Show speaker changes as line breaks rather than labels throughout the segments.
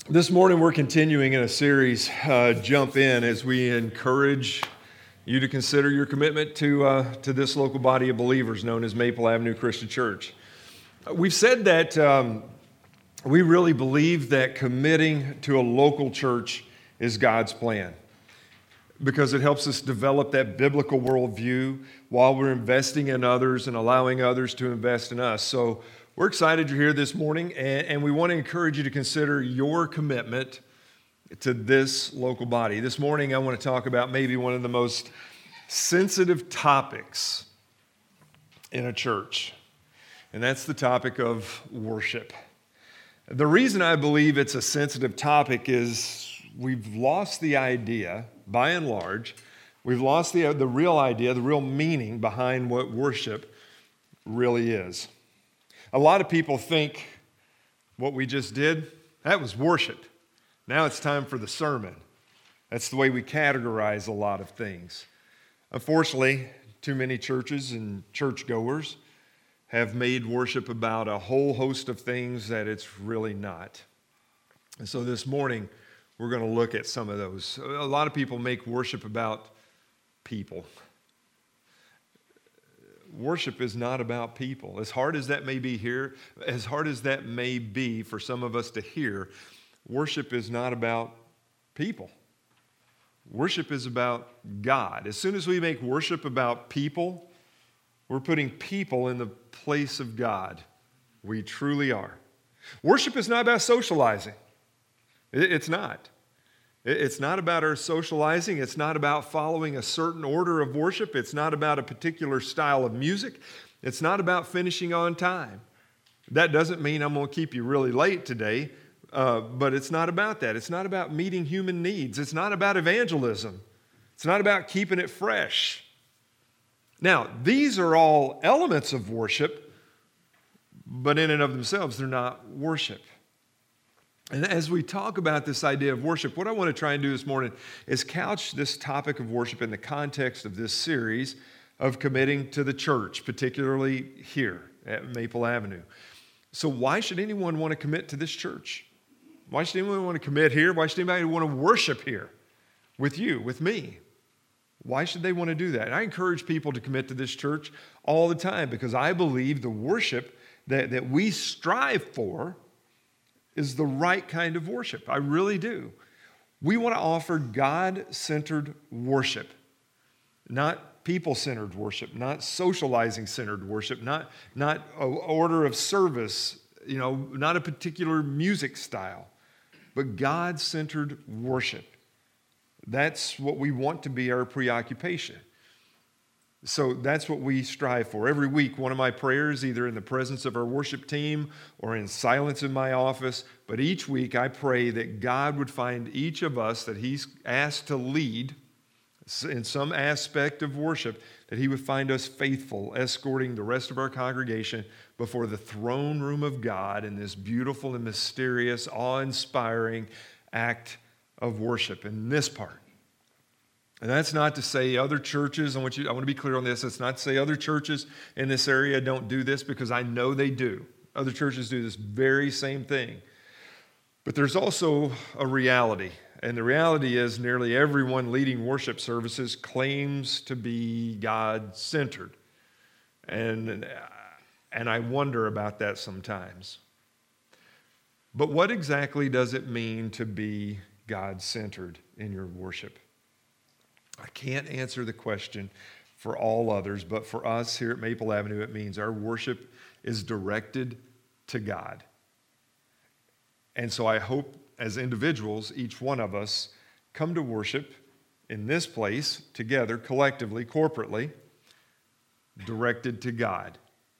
This morning we're continuing in a series, Jump In, as we encourage you to consider your commitment to this local body of believers known as Maple Avenue Christian Church. We've said that we really believe that committing to a local church is God's plan because it helps us develop that biblical worldview while we're investing in others and allowing others to invest in us. So we're excited you're here this morning, and we want to encourage you to consider your commitment to this local body. This morning, I want to talk about maybe one of the most sensitive topics in a church, and that's the topic of worship. The reason I believe it's a sensitive topic is we've lost the idea, by and large, we've lost the real idea, the real meaning behind what worship really is. A lot of people think what we just did, that was worship. Now it's time for the sermon. That's the way we categorize a lot of things. Unfortunately, too many churches and churchgoers have made worship about a whole host of things that it's really not. And so this morning, we're going to look at some of those. A lot of people make worship about people. Worship is not about people. As hard as that may be here, as hard as that may be for some of us to hear, worship is not about people. Worship is about God. As soon as we make worship about people, we're putting people in the place of God. We truly are. Worship is not about socializing. It's not. It's not about our socializing. It's not about following a certain order of worship. It's not about a particular style of music. It's not about finishing on time. That doesn't mean I'm going to keep you really late today, but it's not about that. It's not about meeting human needs. It's not about evangelism. It's not about keeping it fresh. Now, these are all elements of worship, but in and of themselves, they're not worship. And as we talk about this idea of worship, what I want to try and do this morning is couch this topic of worship in the context of this series of committing to the church, particularly here at Maple Avenue. So why should anyone want to commit to this church? Why should anyone want to commit here? Why should anybody want to worship here with you, with me? Why should they want to do that? And I encourage people to commit to this church all the time because I believe the worship that we strive for is the right kind of worship. I really do. We want to offer God-centered worship, not people-centered worship, not socializing-centered worship, not an order of service, not a particular music style, but God-centered worship. That's what we want to be our preoccupation. So that's what we strive for. Every week, one of my prayers, either in the presence of our worship team or in silence in my office, but each week I pray that God would find each of us that He's asked to lead in some aspect of worship, that He would find us faithful, escorting the rest of our congregation before the throne room of God in this beautiful and mysterious, awe-inspiring act of worship in this part. And that's not to say other churches, I want to be clear on this, it's not to say other churches in this area don't do this, because I know they do. Other churches do this very same thing. But there's also a reality, and the reality is nearly everyone leading worship services claims to be God-centered. And I wonder about that sometimes. But what exactly does it mean to be God-centered in your worship? I can't answer the question for all others, but for us here at Maple Avenue, it means our worship is directed to God. And so I hope as individuals, each one of us come to worship in this place together, collectively, corporately, directed to God.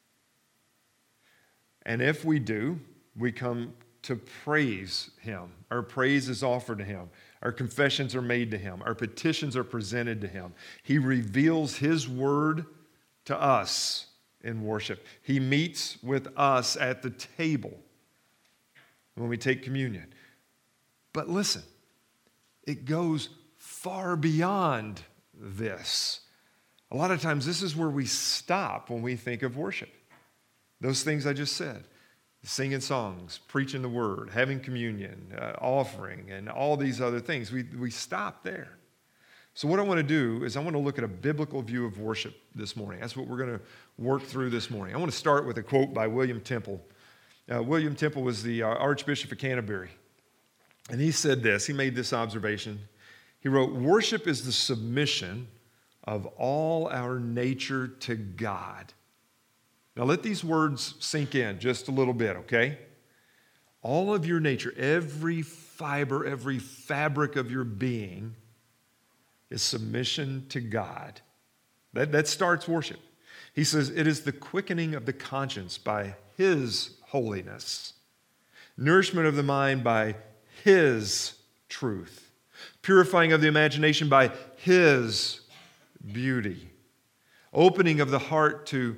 And if we do, we come to praise Him. Our praise is offered to Him. Our confessions are made to Him. Our petitions are presented to Him. He reveals His word to us in worship. He meets with us at the table when we take communion. But listen, it goes far beyond this. A lot of times this is where we stop when we think of worship. Those things I just said. singing songs, preaching the word, having communion, offering, and all these other things. We stop there. So what I want to do is I want to look at a biblical view of worship this morning. That's what we're going to work through this morning. I want to start with a quote by William Temple. William Temple was the Archbishop of Canterbury. And he said this, he made this observation. He wrote, "Worship is the submission of all our nature to God." Now let these words sink in just a little bit, okay? All of your nature, every fiber, every fabric of your being is submission to God. That starts worship. He says, it is the quickening of the conscience by His holiness, nourishment of the mind by His truth, purifying of the imagination by His beauty, opening of the heart to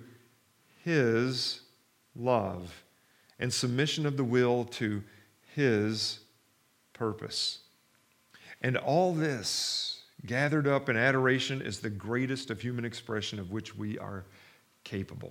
His love, and submission of the will to His purpose. And all this gathered up in adoration is the greatest of human expression of which we are capable.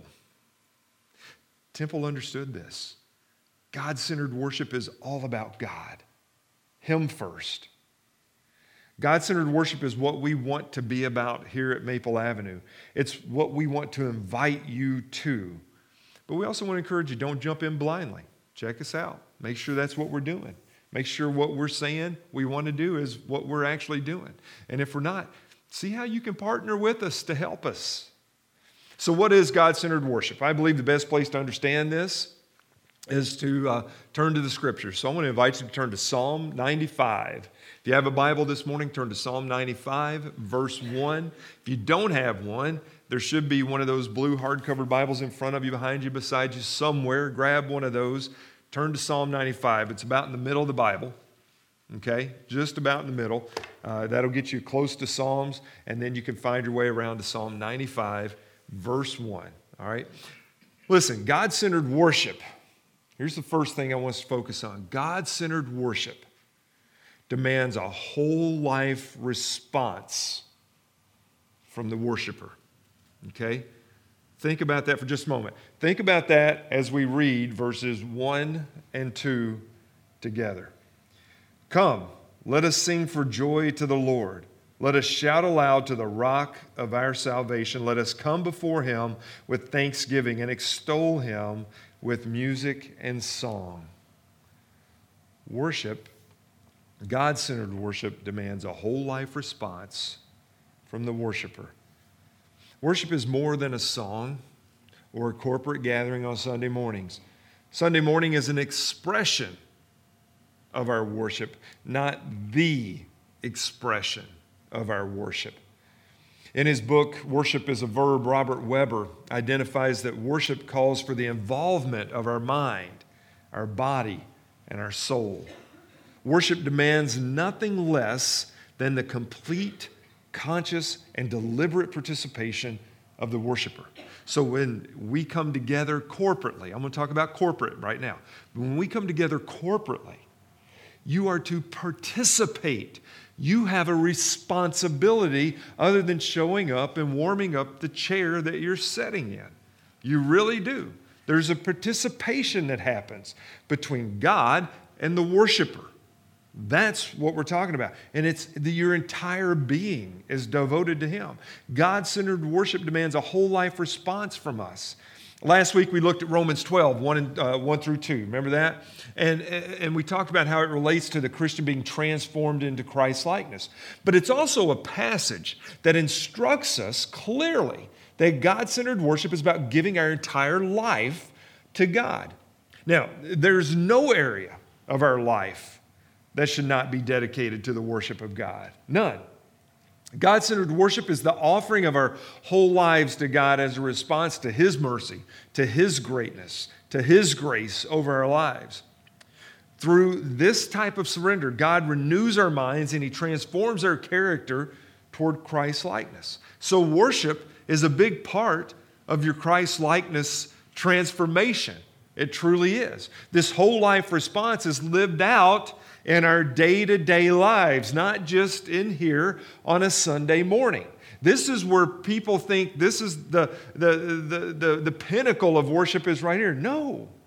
Temple understood this. God-centered worship is all about God, Him first. God-centered worship is what we want to be about here at Maple Avenue. It's what we want to invite you to. But we also want to encourage you, don't jump in blindly. Check us out. Make sure that's what we're doing. Make sure what we're saying we want to do is what we're actually doing. And if we're not, see how you can partner with us to help us. So what is God-centered worship? I believe the best place to understand this is to turn to the Scriptures. So I want to invite you to turn to Psalm 95. If you have a Bible this morning, turn to Psalm 95, verse 1. If you don't have one, there should be one of those blue hardcover Bibles in front of you, behind you, beside you somewhere. Grab one of those. Turn to Psalm 95. It's about in the middle of the Bible, okay? Just about in the middle. That'll get you close to Psalms, and then you can find your way around to Psalm 95, verse 1, all right? Listen, God-centered worship. Here's the first thing I want us to focus on. God-centered worship demands a whole life response from the worshiper, okay? Think about that for just a moment. Think about that as we read verses 1 and 2 together. Come, let us sing for joy to the Lord. Let us shout aloud to the rock of our salvation. Let us come before Him with thanksgiving and extol Him with music and song. Worship, God-centered worship, demands a whole life response from the worshiper. Worship is more than a song or a corporate gathering on Sunday mornings. Sunday morning is an expression of our worship, not the expression of our worship. In his book, Worship is a Verb, Robert Weber identifies that worship calls for the involvement of our mind, our body, and our soul. Worship demands nothing less than the complete, conscious, and deliberate participation of the worshiper. So when we come together corporately, I'm going to talk about corporate right now. When we come together corporately, you are to participate. You have a responsibility other than showing up and warming up the chair that you're sitting in. You really do. There's a participation that happens between God and the worshiper. That's what we're talking about. And it's your entire being is devoted to Him. God-centered worship demands a whole life response from us. Last week we looked at Romans 12, 1 through 2. Remember that? And we talked about how it relates to the Christian being transformed into Christ's likeness. But it's also a passage that instructs us clearly that God-centered worship is about giving our entire life to God. Now, there's no area of our life that should not be dedicated to the worship of God. None. God-centered worship is the offering of our whole lives to God as a response to His mercy, to His greatness, to His grace over our lives. Through this type of surrender, God renews our minds and He transforms our character toward Christ's likeness. So worship is a big part of your Christ likeness transformation. It truly is. This whole life response is lived out in our day-to-day lives, not just in here on a Sunday morning. This is where people think this is the pinnacle of worship is right here. No.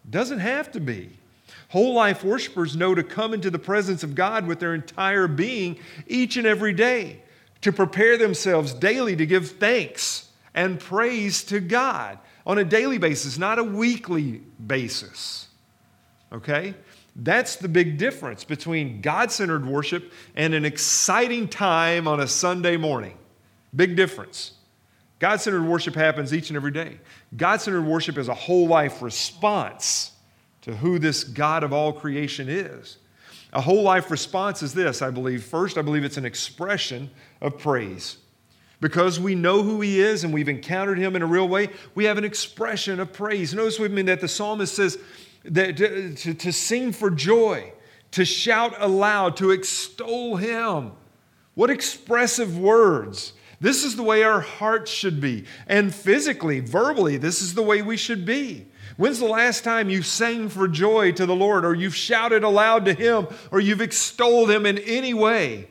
Doesn't have to be. Whole life worshipers know to come into the presence of God with their entire being each and every day, to prepare themselves daily to give thanks and praise to God on a daily basis, not a weekly basis. Okay? That's the big difference between God-centered worship and an exciting time on a Sunday morning. Big difference. God-centered worship happens each and every day. God-centered worship is a whole life response to who this God of all creation is. A whole life response is this, I believe. First, I believe it's an expression of praise. Because we know who He is and we've encountered Him in a real way, we have an expression of praise. Notice with me that the psalmist says that to sing for joy, to shout aloud, to extol Him. What expressive words. This is the way our hearts should be. And physically, verbally, this is the way we should be. When's the last time you sang for joy to the Lord, or you've shouted aloud to Him, or you've extolled Him in any way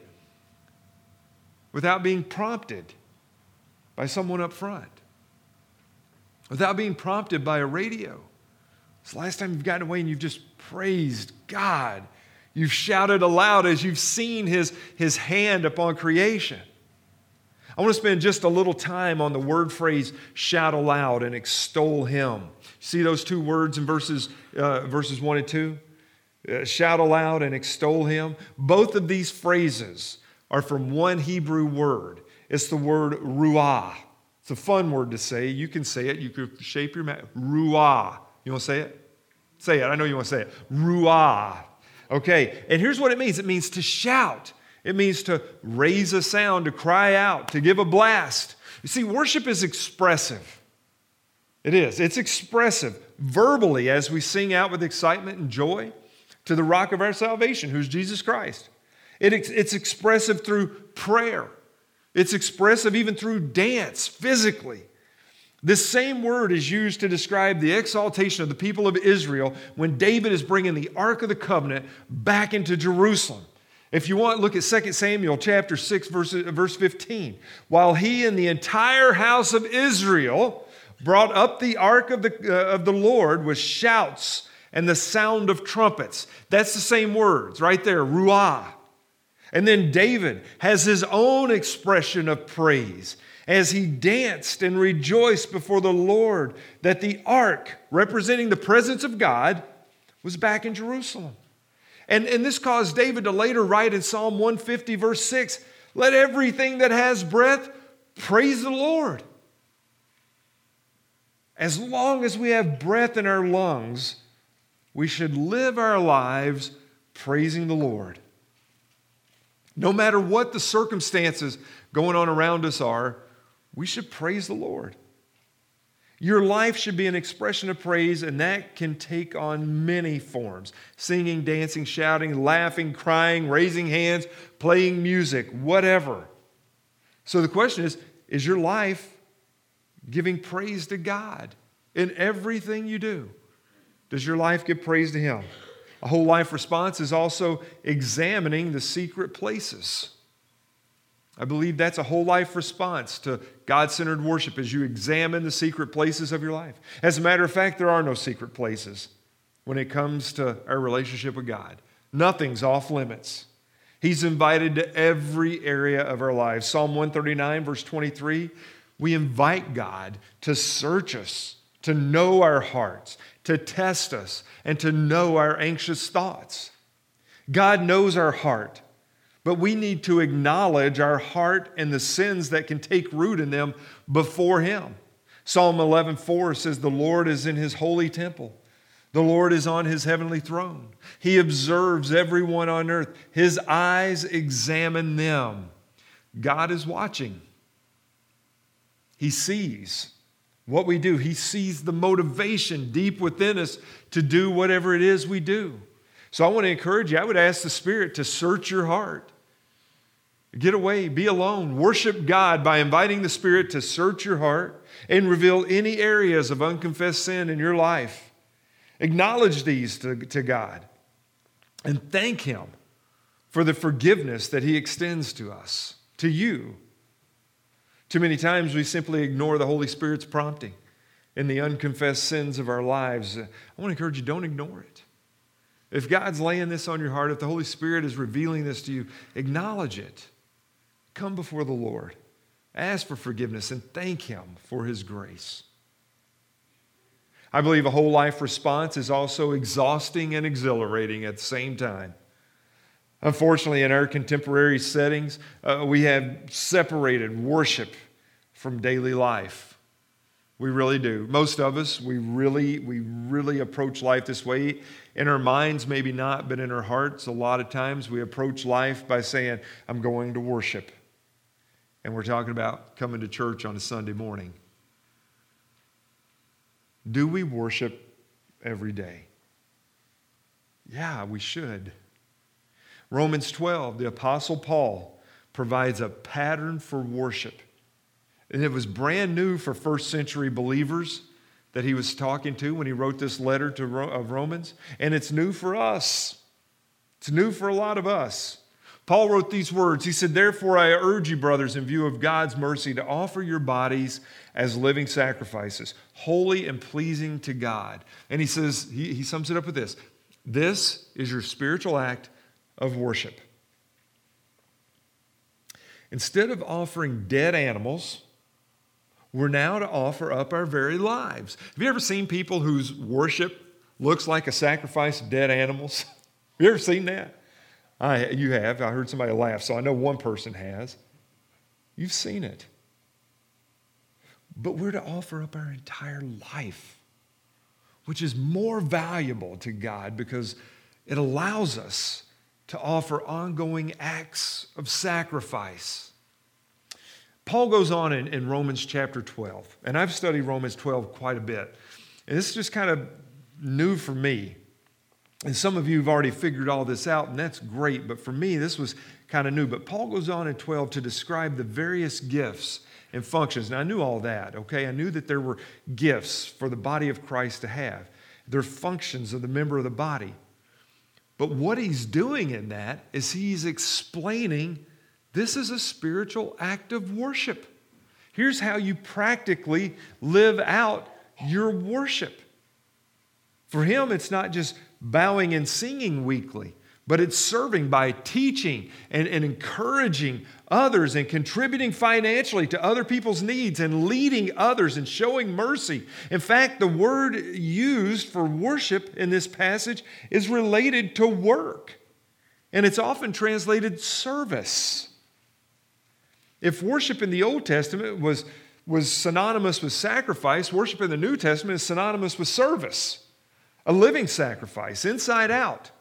without being prompted by someone up front, without being prompted by a radio? It's the last time you've gotten away and you've just praised God. You've shouted aloud as you've seen His hand upon creation. I want to spend just a little time on the word phrase, shout aloud and extol Him. See those two words in verses 1 and 2? Shout aloud and extol Him. Both of these phrases are from one Hebrew word. It's the word ruah. It's a fun word to say. You can say it. You could shape your mouth. Ruah. You want to say it? Say it. I know you want to say it. Ruah. Okay. And here's what it means. It means to shout. It means to raise a sound, to cry out, to give a blast. You see, worship is expressive. It is. It's expressive verbally as we sing out with excitement and joy to the rock of our salvation, who's Jesus Christ. It's expressive through prayer. It's expressive even through dance, physically. This same word is used to describe the exaltation of the people of Israel when David is bringing the Ark of the Covenant back into Jerusalem. If you want, look at 2 Samuel chapter 6, verse 15. While he and the entire house of Israel brought up the ark of the Lord with shouts and the sound of trumpets. That's the same words right there, ruah. And then David has his own expression of praise as he danced and rejoiced before the Lord that the ark, representing the presence of God, was back in Jerusalem. And this caused David to later write in Psalm 150, verse 6, let everything that has breath praise the Lord. As long as we have breath in our lungs, we should live our lives praising the Lord. No matter what the circumstances going on around us are, we should praise the Lord. Your life should be an expression of praise, and that can take on many forms. Singing, dancing, shouting, laughing, crying, raising hands, playing music, whatever. So the question is your life giving praise to God in everything you do? Does your life give praise to Him? A whole life response is also examining the secret places. I believe that's a whole life response to God-centered worship as you examine the secret places of your life. As a matter of fact, there are no secret places when it comes to our relationship with God. Nothing's off limits. He's invited to every area of our lives. Psalm 139, verse 23, we invite God to search us, to know our hearts, to test us, and to know our anxious thoughts. God knows our heart. But we need to acknowledge our heart and the sins that can take root in them before Him. Psalm 11:4 says, the Lord is in His holy temple. The Lord is on His heavenly throne. He observes everyone on earth. His eyes examine them. God is watching. He sees what we do. He sees the motivation deep within us to do whatever it is we do. So I want to encourage you. I would ask the Spirit to search your heart. Get away, be alone. Worship God by inviting the Spirit to search your heart and reveal any areas of unconfessed sin in your life. Acknowledge these to God and thank Him for the forgiveness that He extends to us, to you. Too many times we simply ignore the Holy Spirit's prompting in the unconfessed sins of our lives, I want to encourage you, don't ignore it. If God's laying this on your heart, if the Holy Spirit is revealing this to you, acknowledge it. Come before the Lord. Ask for forgiveness and thank Him for His grace. I believe a whole life response is also exhausting and exhilarating at the same time. Unfortunately, in our contemporary settings, we have separated worship from daily life. We really do. Most of us, we really approach life this way. In our minds, maybe not, but in our hearts, a lot of times we approach life by saying, I'm going to worship. And we're talking about coming to church on a Sunday morning. Do we worship every day? Yeah, we should. Romans 12, the Apostle Paul provides a pattern for worship. And it was brand new for first century believers that he was talking to when he wrote this letter of Romans. And it's new for us. It's new for a lot of us. Paul wrote these words. He said, therefore I urge you, brothers, in view of God's mercy, to offer your bodies as living sacrifices, holy and pleasing to God. And he says, he sums it up with this. This is your spiritual act of worship. Instead of offering dead animals, we're now to offer up our very lives. Have you ever seen people whose worship looks like a sacrifice of dead animals? Have you ever seen that? You have. I heard somebody laugh, so I know one person has. You've seen it. But we're to offer up our entire life, which is more valuable to God because it allows us to offer ongoing acts of sacrifice. Paul goes on in Romans chapter 12, and I've studied Romans 12 quite a bit. And this is just kind of new for me. And some of you have already figured all this out, and that's great. But for me, this was kind of new. But Paul goes on in 12 to describe the various gifts and functions. Now, I knew all that, okay? I knew that there were gifts for the body of Christ to have. They're functions of the member of the body. But what he's doing in that is he's explaining this is a spiritual act of worship. Here's how you practically live out your worship. For him, it's not just bowing and singing weekly, but it's serving by teaching and encouraging others and contributing financially to other people's needs and leading others and showing mercy. In fact, the word used for worship in this passage is related to work, and it's often translated service. If worship in the Old Testament was synonymous with sacrifice, worship in the New Testament is synonymous with service. A living sacrifice, inside out.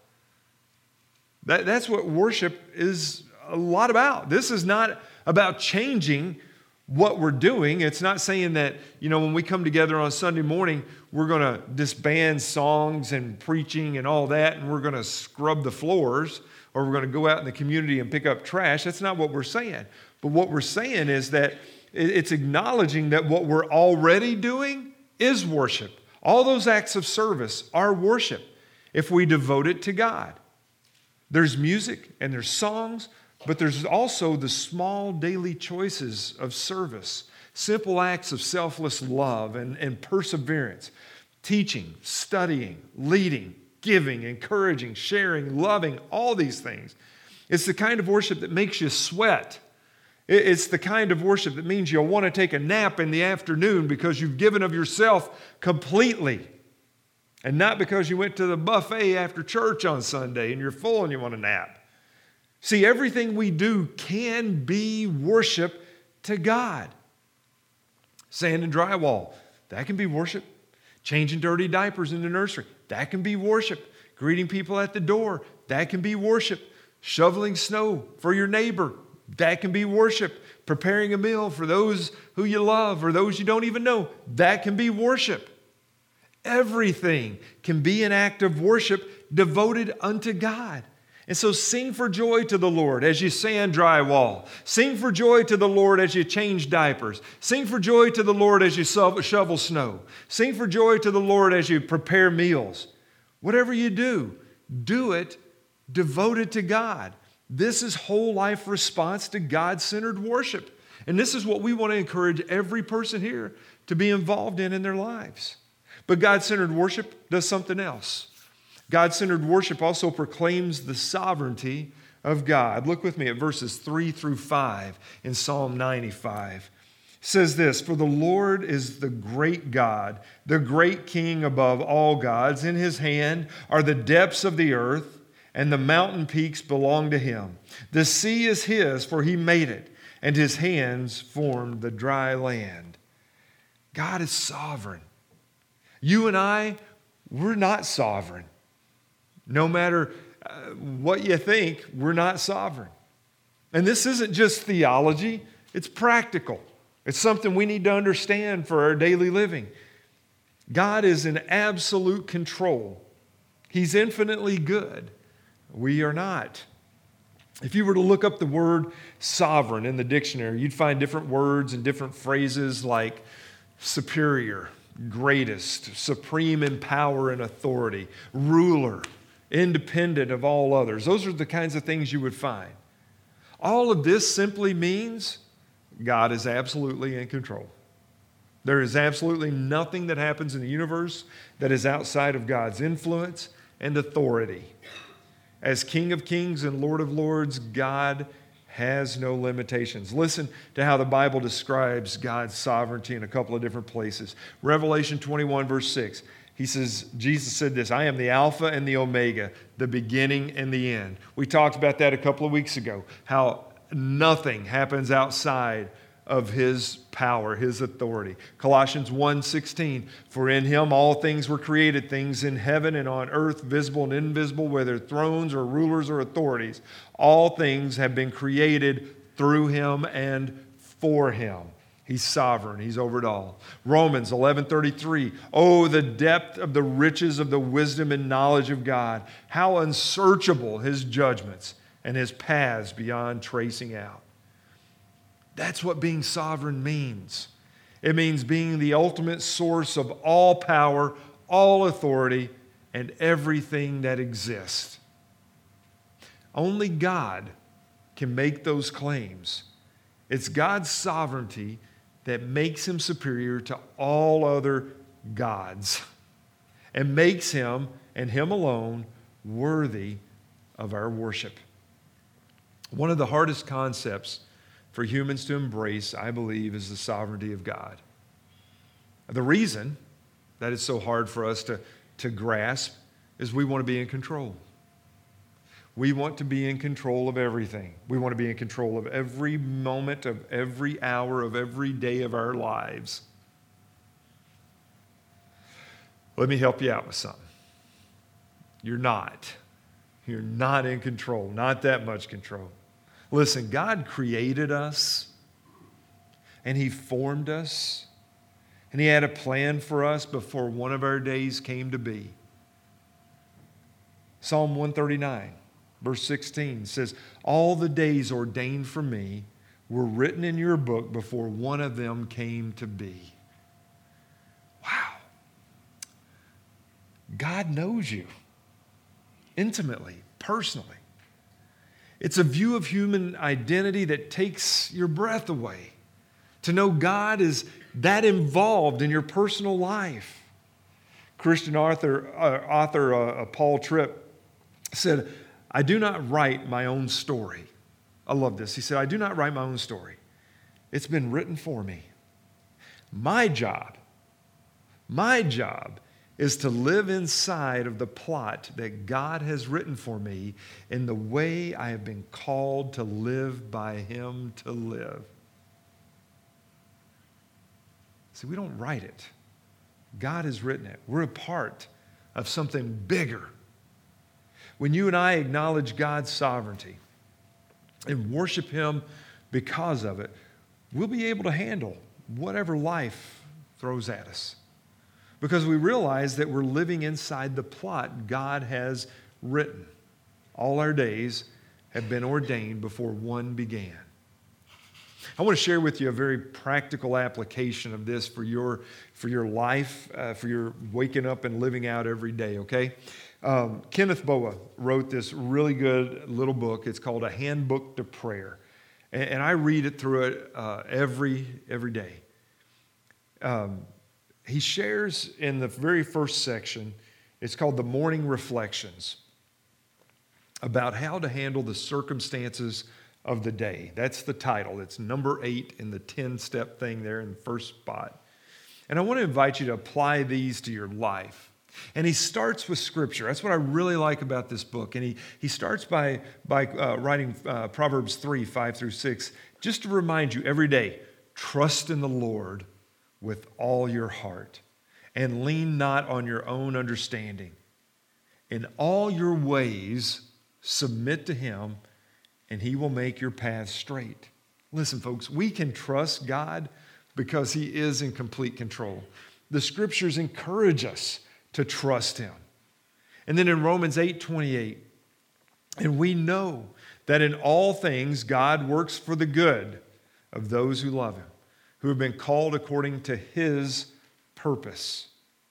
That's what worship is a lot about. This is not about changing what we're doing. It's not saying that, when we come together on Sunday morning, we're going to disband songs and preaching and all that, and we're going to scrub the floors, or we're going to go out in the community and pick up trash. That's not what we're saying. But what we're saying is that it's acknowledging that what we're already doing is worship. All those acts of service are worship if we devote it to God. There's music and there's songs, but there's also the small daily choices of service, simple acts of selfless love and perseverance, teaching, studying, leading, giving, encouraging, sharing, loving, all these things. It's the kind of worship that makes you sweat. It's the kind of worship that means you'll want to take a nap in the afternoon because you've given of yourself completely. And not because you went to the buffet after church on Sunday and you're full and you want a nap. See, everything we do can be worship to God. Sand and drywall, that can be worship. Changing dirty diapers in the nursery, that can be worship. Greeting people at the door, that can be worship. Shoveling snow for your neighbor, that can be worship. Preparing a meal for those who you love or those you don't even know, that can be worship. Everything can be an act of worship devoted unto God. And so sing for joy to the Lord as you sand drywall. Sing for joy to the Lord as you change diapers. Sing for joy to the Lord as you shovel snow. Sing for joy to the Lord as you prepare meals. Whatever you do it devoted to God. This is whole life response to God-centered worship. And this is what we want to encourage every person here to be involved in their lives. But God-centered worship does something else. God-centered worship also proclaims the sovereignty of God. Look with me at verses 3 through 5 in Psalm 95. It says this, "For the Lord is the great God, the great King above all gods. In his hand are the depths of the earth, and the mountain peaks belong to him. The sea is his, for he made it, and his hands formed the dry land." God is sovereign. You and I, we're not sovereign. No matter what you think, we're not sovereign. And this isn't just theology, it's practical. It's something we need to understand for our daily living. God is in absolute control. He's infinitely good. We are not. If you were to look up the word sovereign in the dictionary, you'd find different words and different phrases like superior, greatest, supreme in power and authority, ruler, independent of all others. Those are the kinds of things you would find. All of this simply means God is absolutely in control. There is absolutely nothing that happens in the universe that is outside of God's influence and authority. As King of Kings and Lord of Lords, God has no limitations. Listen to how the Bible describes God's sovereignty in a couple of different places. Revelation 21, verse 6. He says, Jesus said this, "I am the Alpha and the Omega, the beginning and the end." We talked about that a couple of weeks ago, how nothing happens outside of his power, his authority. Colossians 1:16, "For in him all things were created, things in heaven and on earth, visible and invisible, whether thrones or rulers or authorities. All things have been created through him and for him." He's sovereign. He's over it all. Romans 11:33, "Oh, the depth of the riches of the wisdom and knowledge of God. How unsearchable his judgments and his paths beyond tracing out." That's what being sovereign means. It means being the ultimate source of all power, all authority, and everything that exists. Only God can make those claims. It's God's sovereignty that makes him superior to all other gods and makes him and him alone worthy of our worship. One of the hardest concepts for humans to embrace, I believe, is the sovereignty of God. The reason that it's so hard for us to grasp is we want to be in control. We want to be in control of everything. We want to be in control of every moment, of every hour, of every day of our lives. Let me help you out with something. You're not. You're not in control, not that much control. Listen, God created us, and he formed us, and he had a plan for us before one of our days came to be. Psalm 139. Verse 16 says, "All the days ordained for me were written in your book before one of them came to be." Wow. God knows you intimately, personally. It's a view of human identity that takes your breath away. To know God is that involved in your personal life. Christian author Paul Tripp said, "I do not write my own story." I love this. He said, "I do not write my own story. It's been written for me. My job is to live inside of the plot that God has written for me in the way I have been called to live by him to live." See, we don't write it. God has written it. We're a part of something bigger. When you and I acknowledge God's sovereignty and worship him because of it, we'll be able to handle whatever life throws at us. Because we realize that we're living inside the plot God has written. All our days have been ordained before one began. I want to share with you a very practical application of this for your life, for your waking up and living out every day, okay? Kenneth Boa wrote this really good little book. It's called A Handbook to Prayer. And I read it through it every day. He shares in the very first section, it's called the Morning Reflections, about how to handle the circumstances of the day. That's the title. It's number 8 in the 10-step thing there in the first spot. And I want to invite you to apply these to your life. And he starts with Scripture. That's what I really like about this book. And he starts by writing Proverbs 3, 5 through 6, just to remind you every day, trust in the Lord with all your heart, and lean not on your own understanding. In all your ways, submit to him, and he will make your path straight. Listen, folks, we can trust God because he is in complete control. The Scriptures encourage us to trust him. And then in Romans 8:28, and we know that in all things God works for the good of those who love him, who have been called according to his purpose.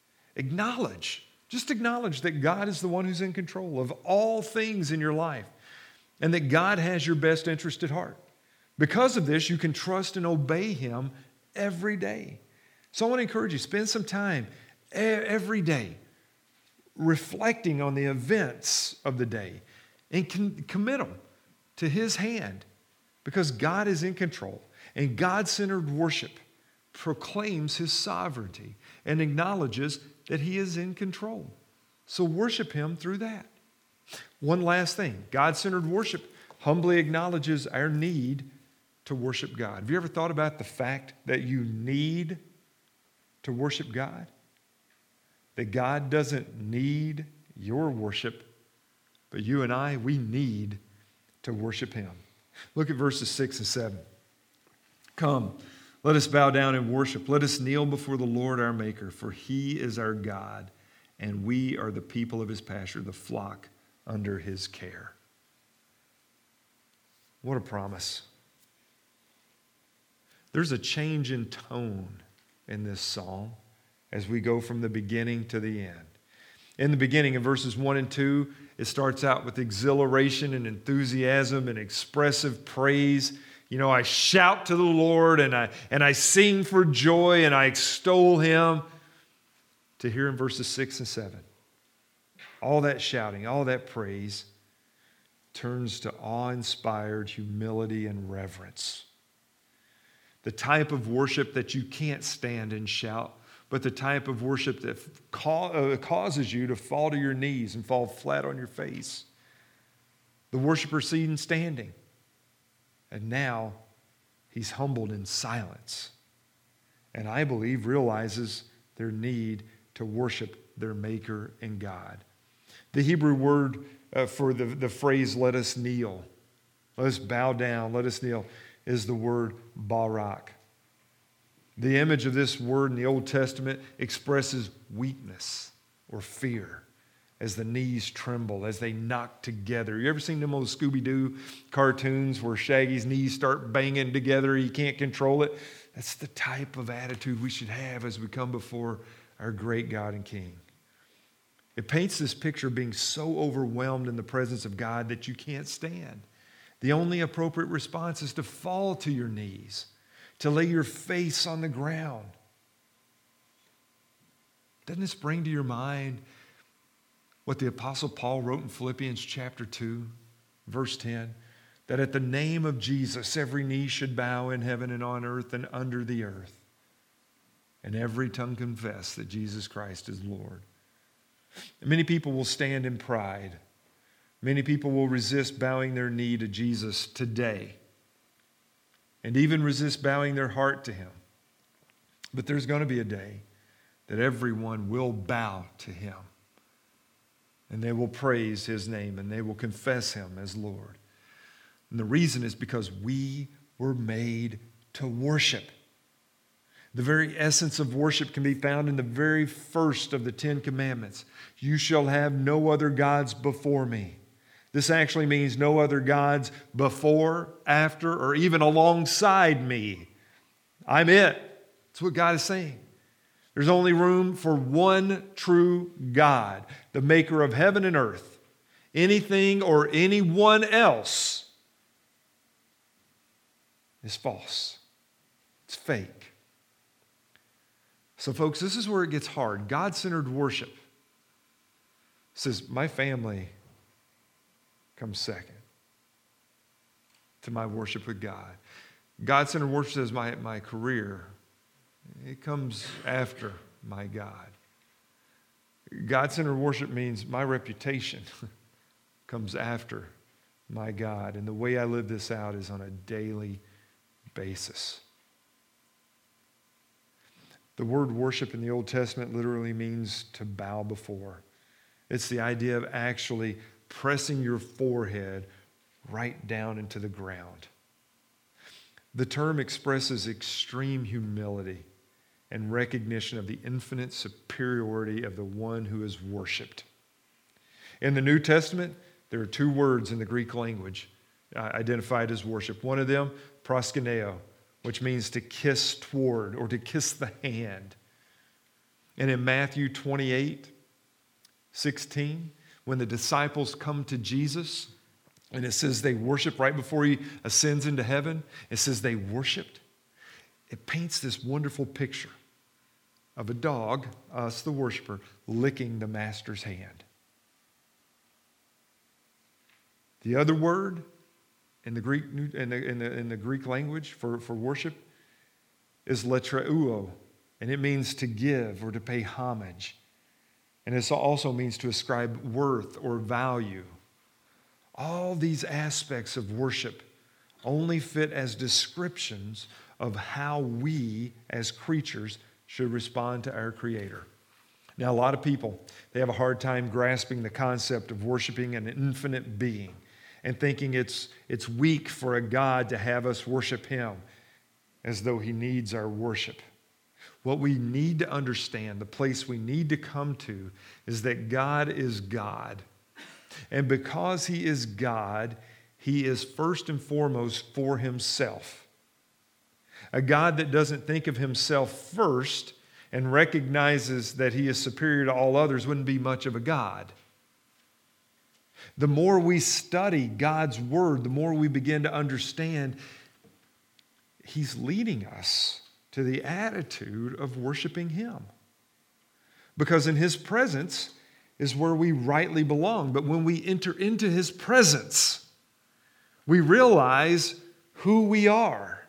Just acknowledge that God is the one who's in control of all things in your life, and that God has your best interest at heart. Because of this, you can trust and obey him every day. So I want to encourage you, spend some time every day reflecting on the events of the day and commit them to his hand, because God is in control. And God-centered worship proclaims his sovereignty and acknowledges that he is in control. So worship him through that. One last thing, God-centered worship humbly acknowledges our need to worship God. Have you ever thought about the fact that you need to worship God? That God doesn't need your worship, but you and I, we need to worship him. Look at verses 6 and 7. Come, let us bow down and worship. Let us kneel before the Lord our Maker, for he is our God, and we are the people of his pasture, the flock under his care. What a promise. There's a change in tone in this song as we go from the beginning to the end. In the beginning, in verses 1 and 2, it starts out with exhilaration and enthusiasm and expressive praise. You know, I shout to the Lord and I sing for joy and I extol him. To hear in verses 6 and 7, all that shouting, all that praise turns to awe-inspired humility and reverence. The type of worship that you can't stand and shout, but the type of worship that causes you to fall to your knees and fall flat on your face. The worshiper seen standing, and now he's humbled in silence, and I believe realizes their need to worship their Maker and God. The Hebrew word for the phrase, let us kneel, let us bow down, let us kneel, is the word barak. The image of this word in the Old Testament expresses weakness or fear as the knees tremble, as they knock together. You ever seen them old Scooby-Doo cartoons where Shaggy's knees start banging together, he can't control it? That's the type of attitude we should have as we come before our great God and King. It paints this picture of being so overwhelmed in the presence of God that you can't stand. The only appropriate response is to fall to your knees, to lay your face on the ground. Doesn't this bring to your mind what the Apostle Paul wrote in Philippians chapter 2, verse 10? That at the name of Jesus, every knee should bow in heaven and on earth and under the earth, and every tongue confess that Jesus Christ is Lord. And many people will stand in pride. Many people will resist bowing their knee to Jesus today, and even resist bowing their heart to him. But there's going to be a day that everyone will bow to him, and they will praise his name, and they will confess him as Lord. And the reason is because we were made to worship. The very essence of worship can be found in the very first of the 10 Commandments. You shall have no other gods before me. This actually means no other gods before, after, or even alongside me. I'm it. That's what God is saying. There's only room for one true God, the maker of heaven and earth. Anything or anyone else is false. It's fake. So, folks, this is where it gets hard. God-centered worship says, my family comes second to my worship with God. God-centered worship says, my career, it comes after my God. God-centered worship means my reputation comes after my God. And the way I live this out is on a daily basis. The word worship in the Old Testament literally means to bow before. It's the idea of actually pressing your forehead right down into the ground. The term expresses extreme humility and recognition of the infinite superiority of the one who is worshiped. In the New Testament, there are two words in the Greek language identified as worship. One of them, proskuneo, which means to kiss toward or to kiss the hand. And in Matthew 28:16, when the disciples come to Jesus, and it says they worship right before he ascends into heaven, it says they worshiped. It paints this wonderful picture of a dog, us the worshiper, licking the master's hand. The other word in the Greek in the Greek language for worship is latreuo, and it means to give or to pay homage. And it also means to ascribe worth or value. All these aspects of worship only fit as descriptions of how we as creatures should respond to our Creator. Now, a lot of people, they have a hard time grasping the concept of worshiping an infinite being and thinking it's weak for a God to have us worship Him as though He needs our worship. What we need to understand, the place we need to come to, is that God is God. And because He is God, He is first and foremost for Himself. A God that doesn't think of Himself first and recognizes that He is superior to all others wouldn't be much of a God. The more we study God's Word, the more we begin to understand He's leading us to the attitude of worshiping Him. Because in His presence is where we rightly belong. But when we enter into His presence, we realize who we are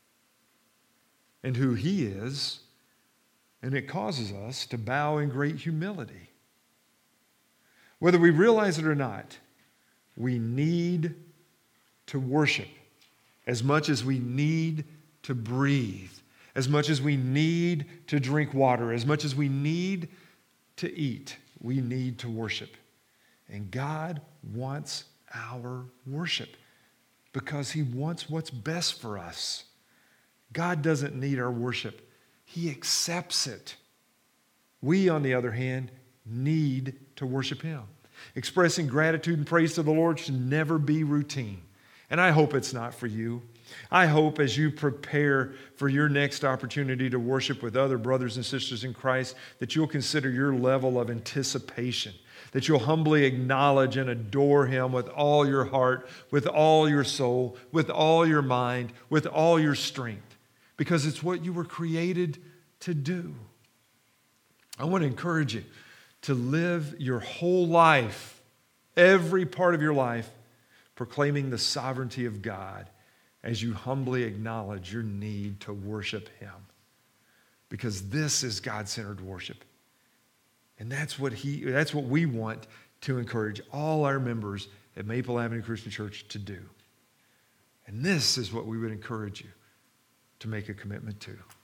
and who He is, and it causes us to bow in great humility. Whether we realize it or not, we need to worship as much as we need to breathe, as much as we need to drink water, as much as we need to eat. We need to worship. And God wants our worship because He wants what's best for us. God doesn't need our worship. He accepts it. We, on the other hand, need to worship Him. Expressing gratitude and praise to the Lord should never be routine. And I hope it's not for you. I hope as you prepare for your next opportunity to worship with other brothers and sisters in Christ, that you'll consider your level of anticipation, that you'll humbly acknowledge and adore Him with all your heart, with all your soul, with all your mind, with all your strength, because it's what you were created to do. I want to encourage you to live your whole life, every part of your life, proclaiming the sovereignty of God as you humbly acknowledge your need to worship Him. Because this is God-centered worship. And that's what we want to encourage all our members at Maple Avenue Christian Church to do. And this is what we would encourage you to make a commitment to.